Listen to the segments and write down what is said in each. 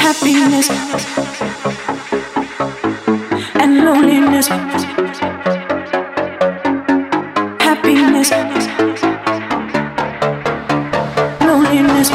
happiness and loneliness, happiness, loneliness,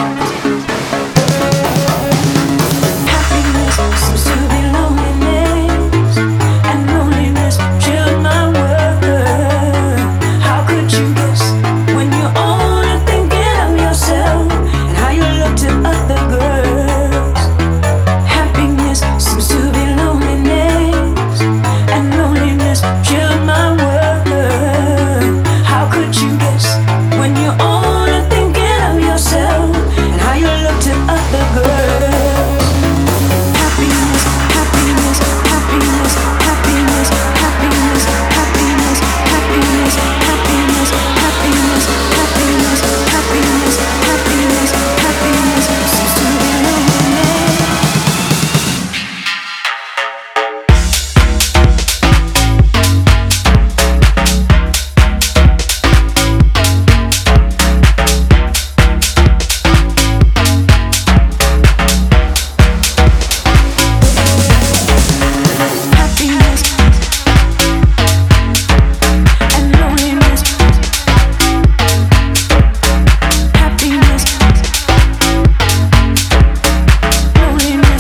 happiness seems to be loneliness, and loneliness filled my world. How could you guess when you're only thinking of yourself and how you look to other girls? Happiness seems to be loneliness, and loneliness filled my world. How could you guess when you're only thinking of yourself and how you look to other girls? Happiness, happiness, happiness, happiness, happiness, happiness, happiness, happiness, happiness, happiness, happiness, happiness, happiness seems to be loneliness. Happiness and loneliness, happiness, loneliness,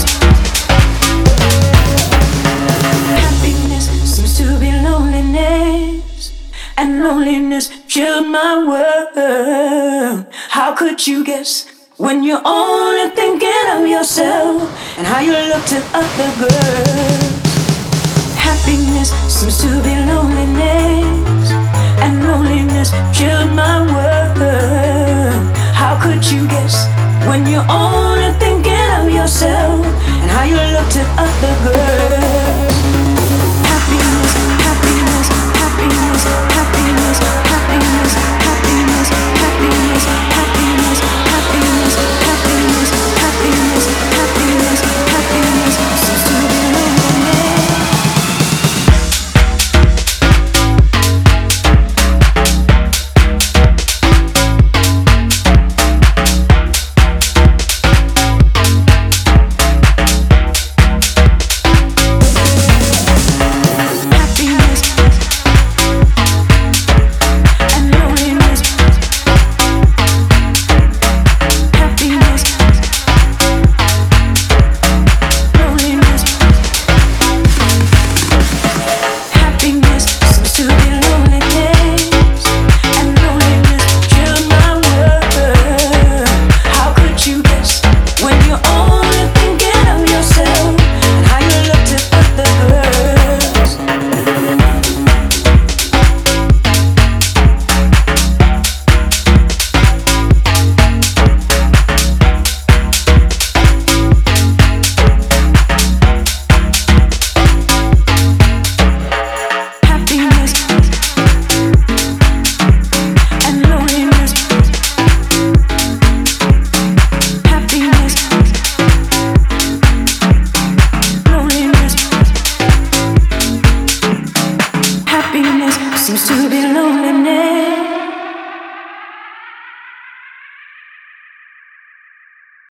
happiness seems to be loneliness, and loneliness filled my world. How could you guess when you're only thinking of yourself and how you look to other girls? Happiness seems to be loneliness, and loneliness filled my world. How could you guess when you're only thinking of yourself and how you look to other girls? Happiness, happiness, happiness, happiness, happiness, happiness, happiness, happiness, happiness, happiness, happiness, happiness, happiness seems to be loneliness. Happiness and loneliness, happiness, loneliness, happiness seems to be loneliness, and loneliness filled my world. How could you guess when you're only thinking of yourself and how you look to other girls? Happiness and loneliness, happiness, loneliness, happiness seems to be loneliness.